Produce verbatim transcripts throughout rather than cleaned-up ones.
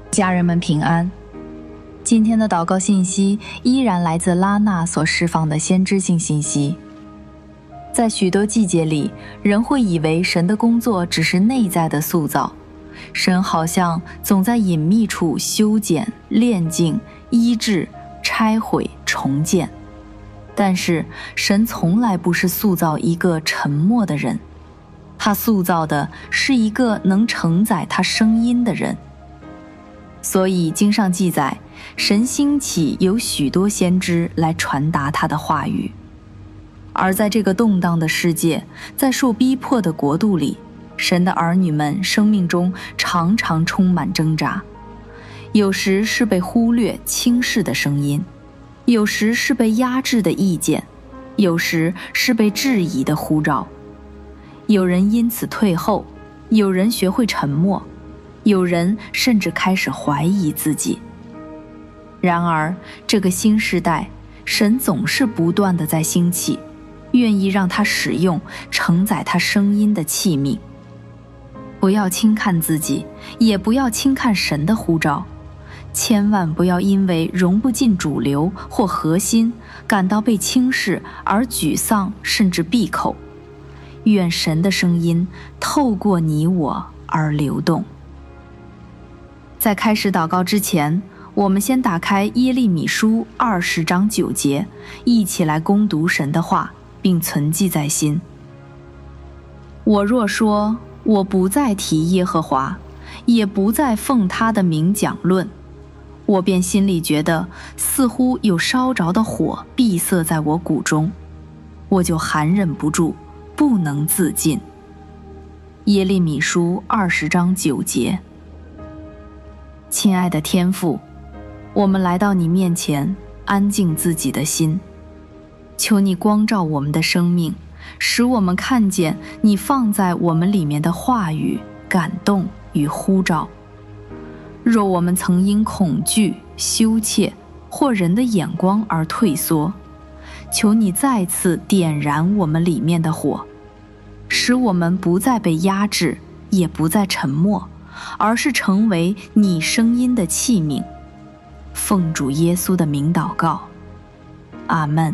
家人们平安。今天的祷告信息依然来自拉娜所释放的先知性信息。在许多季节里，人会以为神的工作只是内在的塑造，神好像总在隐秘处修剪、炼净、医治、拆毁、重建。但是神从来不是塑造一个沉默的人，他塑造的是一个能承载他声音的人。所以经上记载，神兴起有许多先知来传达他的话语。而在这个动荡的世界，在受逼迫的国度里，神的儿女们生命中常常充满挣扎，有时是被忽略轻视的声音，有时是被压制的意见，有时是被质疑的呼召。有人因此退后，有人学会沉默，有人甚至开始怀疑自己。然而这个新时代，神总是不断地在兴起，愿意让他使用承载他声音的器皿。不要轻看自己，也不要轻看神的呼召，千万不要因为融不进主流或核心感到被轻视而沮丧甚至闭口。愿神的声音透过你我而流动。在开始祷告之前，我们先打开耶利米书二十章九节，一起来攻读神的话，并存记在心。我若说我不再提耶和华，也不再奉他的名讲论，我便心里觉得似乎有烧着的火闭塞在我骨中，我就含忍不住，不能自禁。耶利米书二十章九节。亲爱的天父，我们来到你面前，安静自己的心，求你光照我们的生命，使我们看见你放在我们里面的话语、感动与呼召。若我们曾因恐惧、羞怯或人的眼光而退缩，求你再次点燃我们里面的火，使我们不再被压制，也不再沉默，而是成为你声音的器皿。奉主耶稣的名祷告，阿们。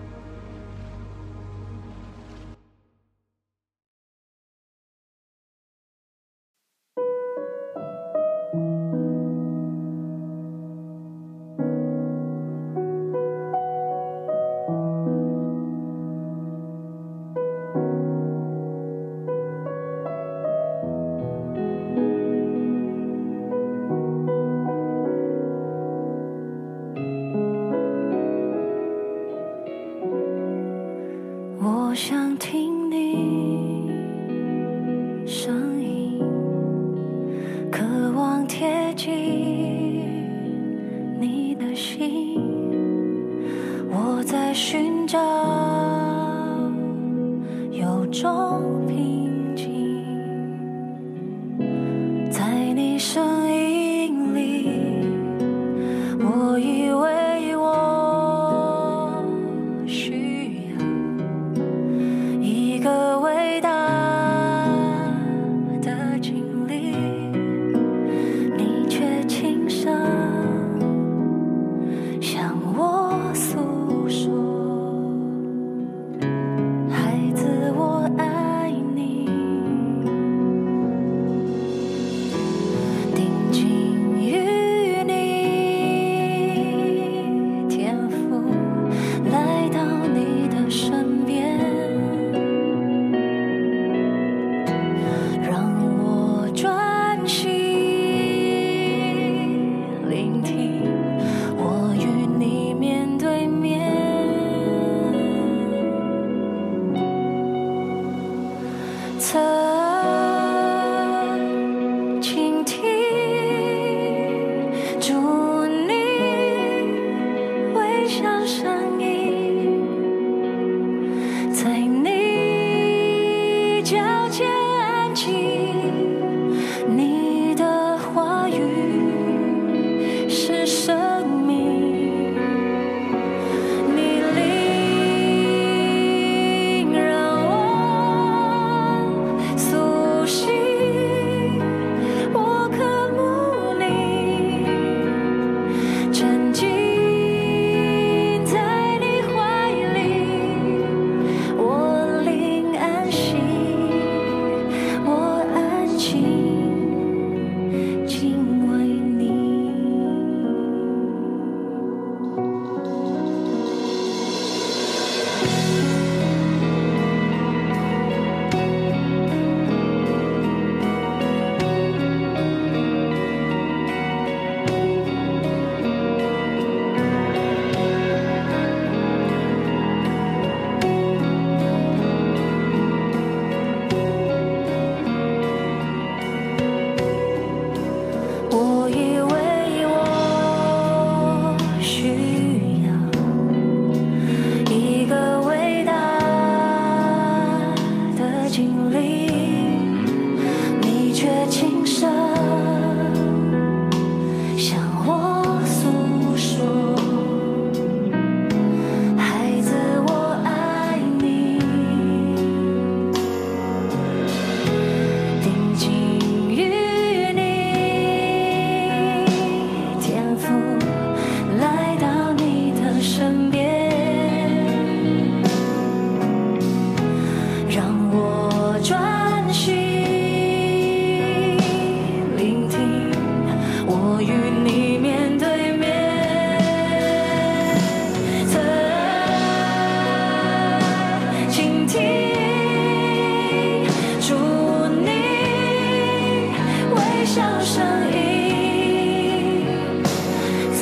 我想听你声音，渴望贴近你的心，我在寻找有种平静，在你声音里，我以为我需要一个伟大的经历，你却轻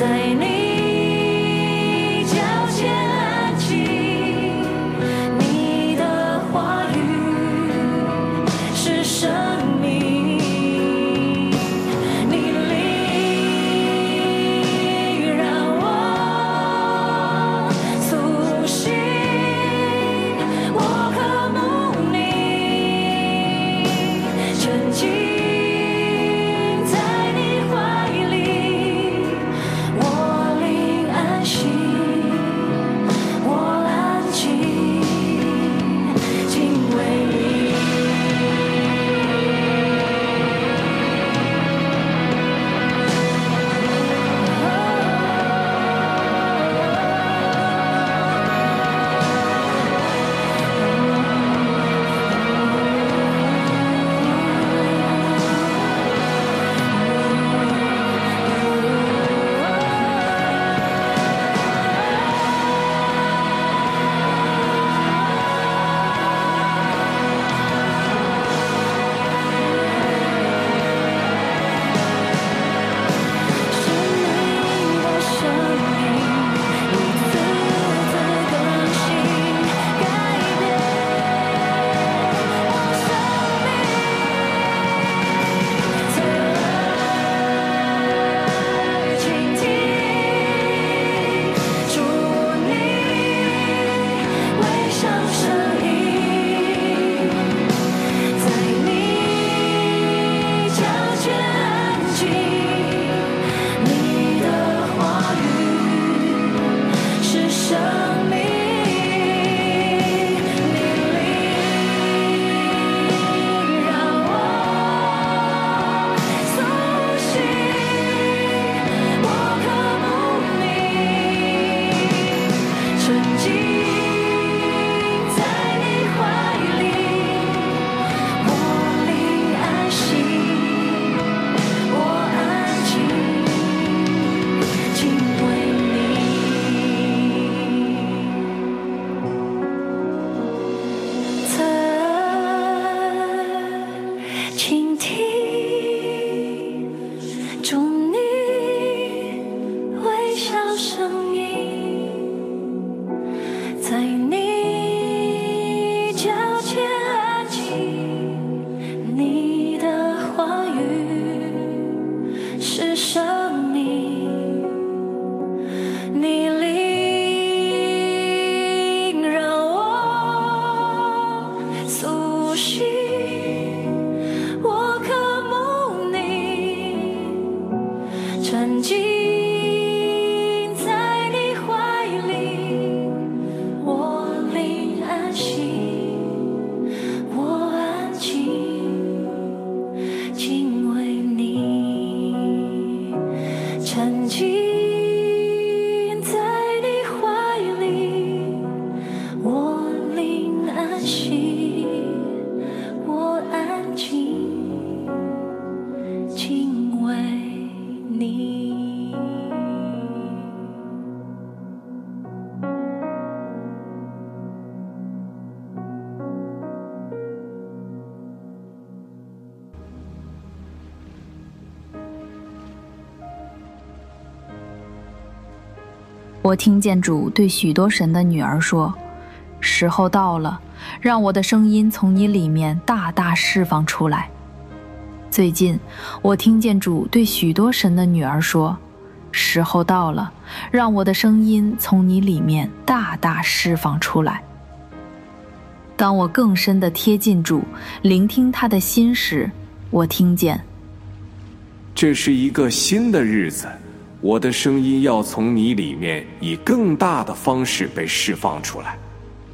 我听见主对许多神的女儿说，时候到了，让我的声音从你里面大大释放出来。最近我听见主对许多神的女儿说，时候到了，让我的声音从你里面大大释放出来。当我更深地贴近主，聆听他的心时，我听见， 这是一个新的日子，我的声音要从你里面以更大的方式被释放出来。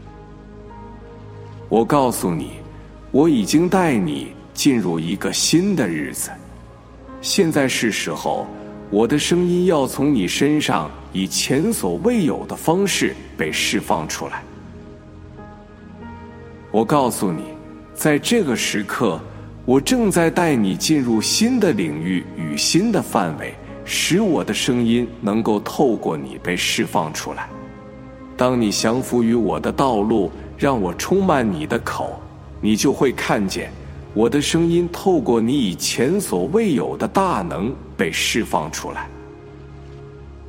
我告诉你，我已经带你进入一个新的日子，现在是时候，我的声音要从你身上以前所未有的方式被释放出来。我告诉你，在这个时刻，我正在带你进入新的领域与新的范围，使我的声音能够透过你被释放出来。当你降服于我的道路，让我充满你的口，你就会看见我的声音透过你以前所未有的大能被释放出来。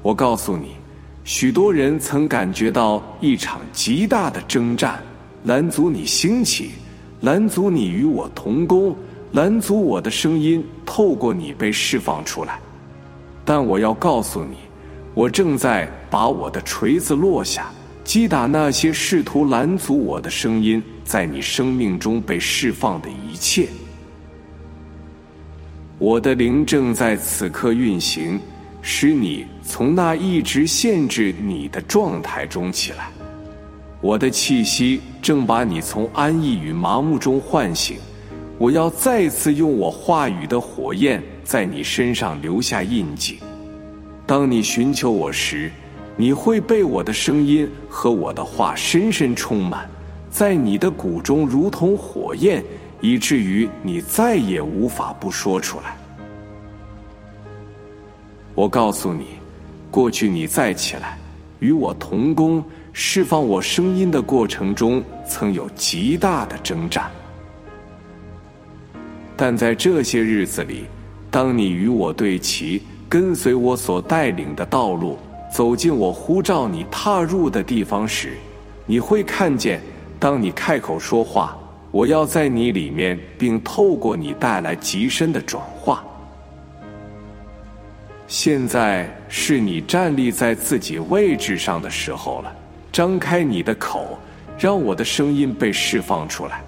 我告诉你，许多人曾感觉到一场极大的征战，拦阻你兴起，拦阻你与我同工，拦阻我的声音透过你被释放出来。但我要告诉你，我正在把我的锤子落下，击打那些试图拦阻我的声音在你生命中被释放的一切。我的灵正在此刻运行，使你从那一直限制你的状态中起来。我的气息正把你从安逸与麻木中唤醒，我要再次用我话语的火焰在你身上留下印记。当你寻求我时，你会被我的声音和我的话深深充满，在你的骨中如同火焰，以至于你再也无法不说出来。我告诉你，过去你再起来与我同工，释放我声音的过程中曾有极大的征战。但在这些日子里，当你与我对齐，跟随我所带领的道路，走进我呼召你踏入的地方时，你会看见，当你开口说话，我要在你里面，并透过你带来极深的转化。现在是你站立在自己位置上的时候了，张开你的口，让我的声音被释放出来。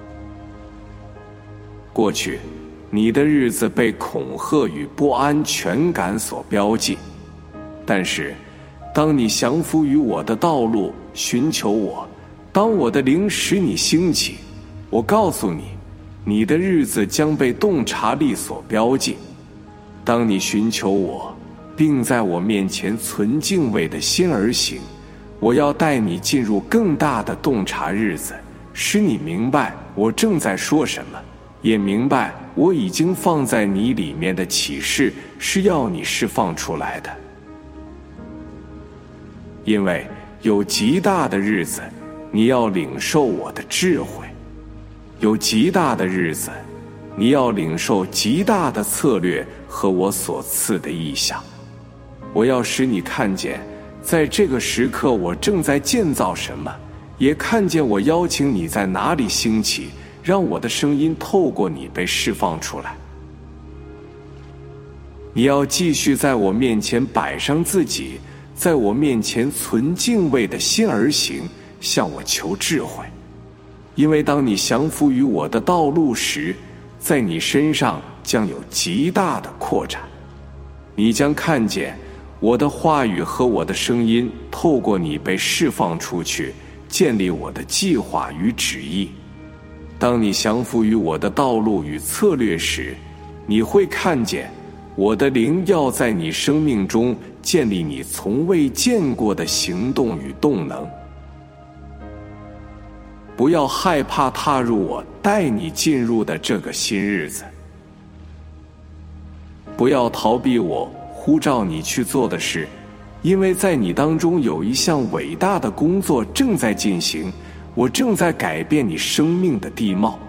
过去，你的日子被恐吓与不安全感所标记，但是，当你降服于我的道路，寻求我，当我的灵使你兴起，我告诉你，你的日子将被洞察力所标记。当你寻求我，并在我面前存敬畏的心而行，我要带你进入更大的洞察日子，使你明白我正在说什么，也明白我已经放在你里面的启示是要你释放出来的。因为有极大的日子，你要领受我的智慧；有极大的日子，你要领受极大的策略和我所赐的意象。我要使你看见，在这个时刻我正在建造什么，也看见我邀请你在哪里兴起，让我的声音透过你被释放出来。你要继续在我面前摆上自己，在我面前存敬畏的心而行，向我求智慧。因为当你降服于我的道路时，在你身上将有极大的扩展。你将看见我的话语和我的声音透过你被释放出去，建立我的计划与旨意。当你降服于我的道路与策略时，你会看见我的灵要在你生命中建立你从未见过的行动与动能。不要害怕踏入我带你进入的这个新日子，不要逃避我呼召你去做的事，因为在你当中有一项伟大的工作正在进行，我正在改变你生命的地貌，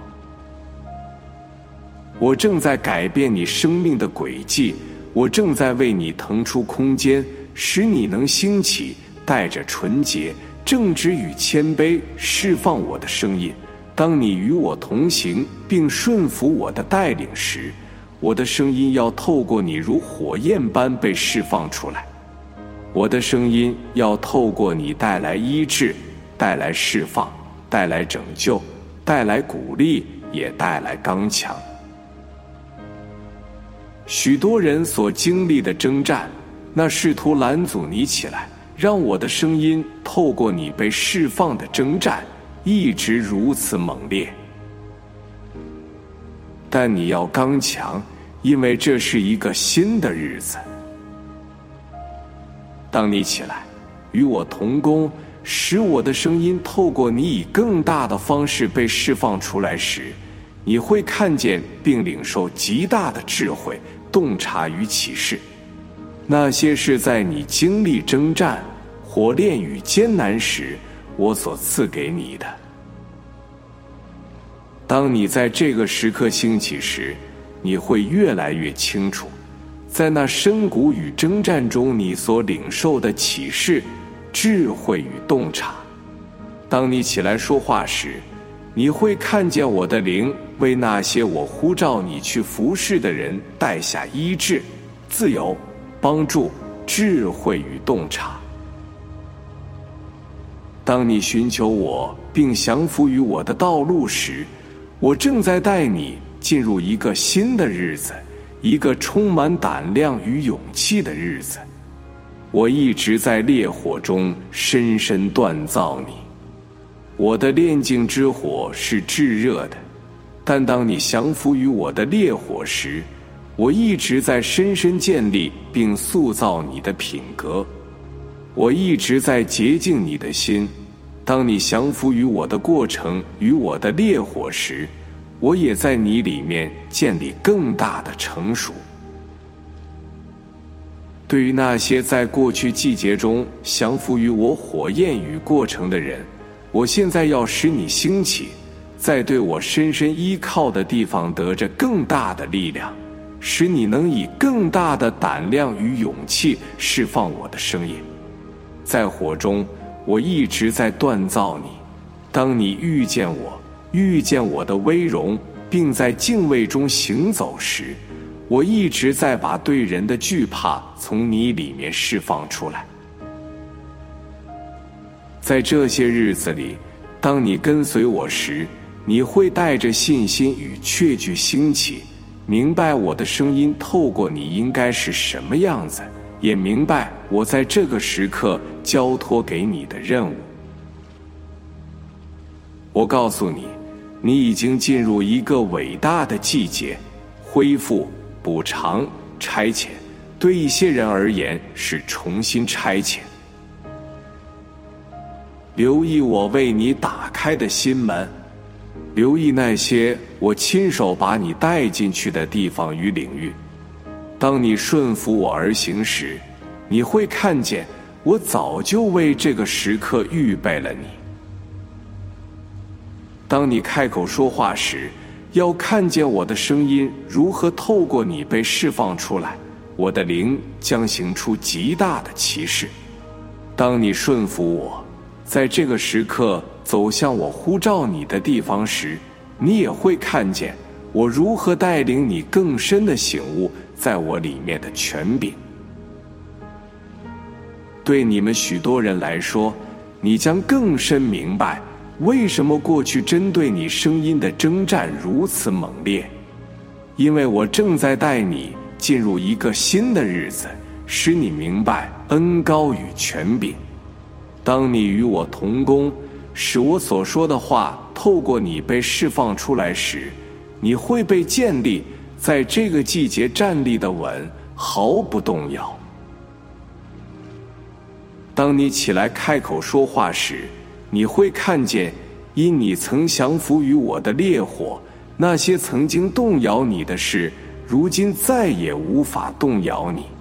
我正在改变你生命的轨迹，我正在为你腾出空间，使你能兴起，带着纯洁、正直与谦卑释放我的声音。当你与我同行并顺服我的带领时，我的声音要透过你如火焰般被释放出来。我的声音要透过你带来医治，带来释放，带来拯救，带来鼓励，也带来刚强。许多人所经历的征战，那试图拦阻你起来，让我的声音透过你被释放的征战一直如此猛烈。但你要刚强，因为这是一个新的日子。当你起来与我同工，使我的声音透过你以更大的方式被释放出来时，你会看见并领受极大的智慧、洞察与启示。那些是在你经历征战、火炼与艰难时我所赐给你的。当你在这个时刻兴起时，你会越来越清楚， 在那深谷与征战中你所领受的启示、智慧与洞察。当你起来说话时，你会看见我的灵为那些我呼召你去服侍的人带下医治、自由、帮助、智慧与洞察。当你寻求我并降服于我的道路时，我正在带你进入一个新的日子，一个充满胆量与勇气的日子。我一直在烈火中深深锻造你，我的炼净之火是炙热的，但当你降服于我的烈火时，我一直在深深建立并塑造你的品格。我一直在洁净你的心，当你降服于我的过程与我的烈火时，我也在你里面建立更大的成熟。对于那些在过去季节中降服于我火焰与过程的人，我现在要使你兴起，在对我深深依靠的地方得着更大的力量，使你能以更大的胆量与勇气释放我的声音。在火中，我一直在锻造你。当你遇见我，遇见我的威荣，并在敬畏中行走时，我一直在把对人的惧怕从你里面释放出来。在这些日子里，当你跟随我时，你会带着信心与确据兴起，明白我的声音透过你应该是什么样子，也明白我在这个时刻交托给你的任务。我告诉你，你已经进入一个伟大的季节，恢复、补偿、差遣，对一些人而言是重新差遣。留意我为你打开的心门，留意那些我亲手把你带进去的地方与领域。当你顺服我而行时，你会看见我早就为这个时刻预备了你。当你开口说话时，要看见我的声音如何透过你被释放出来，我的灵将行出极大的奇事。当你顺服我，在这个时刻走向我呼召你的地方时，你也会看见我如何带领你更深的醒悟在我里面的权柄。对你们许多人来说，你将更深明白为什么过去针对你声音的征战如此猛烈。因为我正在带你进入一个新的日子，使你明白恩膏与权柄。当你与我同工，使我所说的话透过你被释放出来时，你会被建立，在这个季节站立的稳，毫不动摇。当你起来开口说话时，你会看见，因你曾降服于我的烈火，那些曾经动摇你的事，如今再也无法动摇你。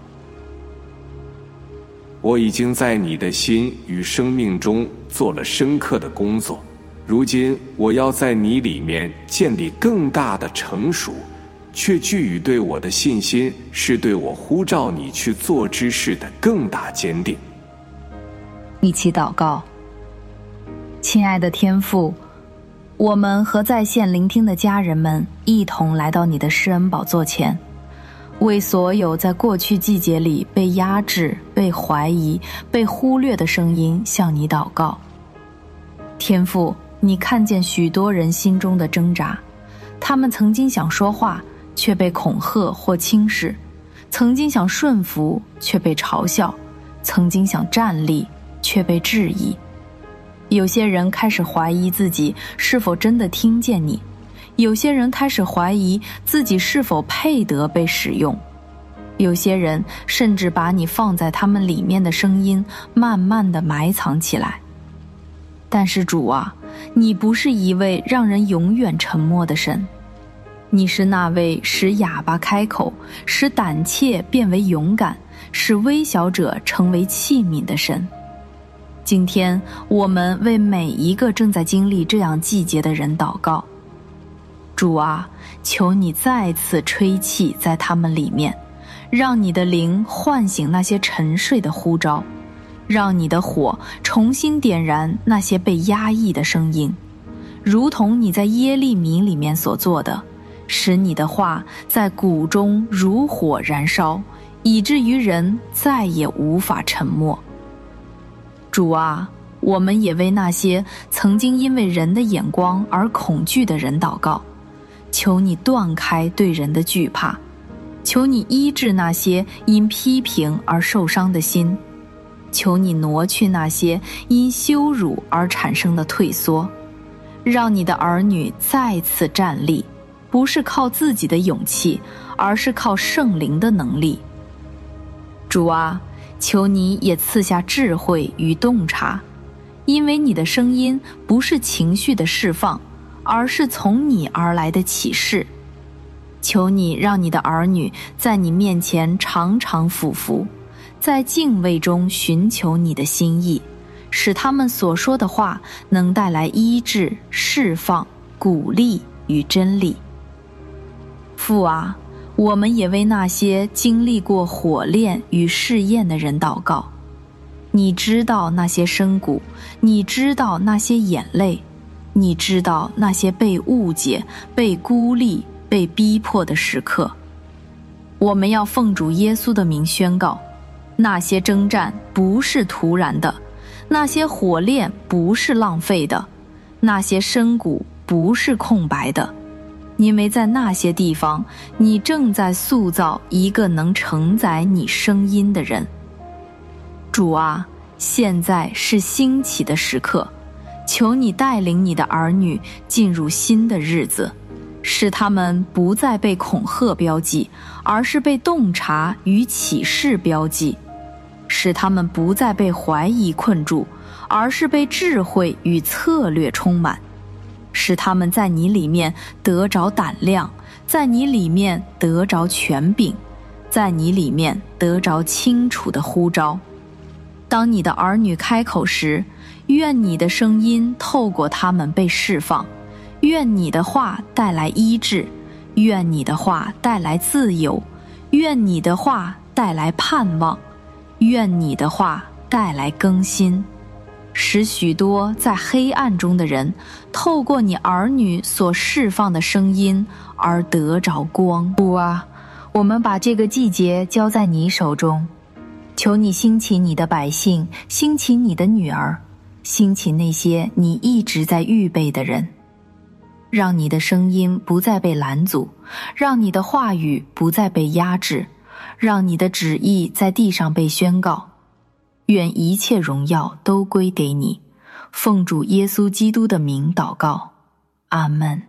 我已经在你的心与生命中做了深刻的工作，如今我要在你里面建立更大的成熟，却据于对我的信心是对我呼召你去做之事的更大坚定。 一起祷告。亲爱的天父，我们和在线聆听的家人们一同来到你的施恩宝座前，为所有在过去季节里被压制、被怀疑、被忽略的声音向你祷告。天父，你看见许多人心中的挣扎，他们曾经想说话，却被恐吓或轻视；曾经想顺服，却被嘲笑；曾经想站立，却被质疑。有些人开始怀疑自己是否真的听见你，有些人开始怀疑自己是否配得被使用，有些人甚至把你放在他们里面的声音慢慢地埋藏起来。但是主啊，你不是一位让人永远沉默的神，你是那位使哑巴开口，使胆怯变为勇敢，使微小者成为器皿的神。今天我们为每一个正在经历这样季节的人祷告。主啊，求你再次吹气在他们里面， 让你的灵唤醒那些沉睡的呼召，让你的火重新点燃那些被压抑的声音，如同你在耶利米里面所做的，使你的话在谷中如火燃烧，以至于人再也无法沉默。主啊，我们也为那些曾经因为人的眼光而恐惧的人祷告，求你断开对人的惧怕，求你医治那些因批评而受伤的心，求你挪去那些因羞辱而产生的退缩，让你的儿女再次站立，不是靠自己的勇气，而是靠圣灵的能力。主啊，求你也赐下智慧与洞察，因为你的声音不是情绪的释放，而是从你而来的启示。求你让你的儿女在你面前常常俯伏，在敬畏中寻求你的心意，使他们所说的话能带来医治、释放、鼓励与真理。父啊，我们也为那些经历过火炼与试验的人祷告。你知道那些深谷，你知道那些眼泪，你知道那些被误解、被孤立、被逼迫的时刻。我们要奉主耶稣的名宣告，那些征战不是突然的，那些火炼不是浪费的，那些深谷不是空白的，因为在那些地方，你正在塑造一个能承载你声音的人。主啊，现在是兴起的时刻，求你带领你的儿女进入新的日子，使他们不再被恐吓标记，而是被洞察与启示标记，使他们不再被怀疑困住，而是被智慧与策略充满，使他们在你里面得着胆量，在你里面得着权柄，在你里面得着清楚的呼召。当你的儿女开口时，愿你的声音透过他们被释放，愿你的话带来医治，愿你的话带来自由，愿你的话带来盼望，愿你的话带来更新，使许多在黑暗中的人透过你儿女所释放的声音而得着光。主啊，我们把这个季节交在你手中，求你兴起你的百姓，兴起你的女儿，兴起那些你一直在预备的人，让你的声音不再被拦阻，让你的话语不再被压制，让你的旨意在地上被宣告。愿一切荣耀都归给你，奉主耶稣基督的名祷告，阿们。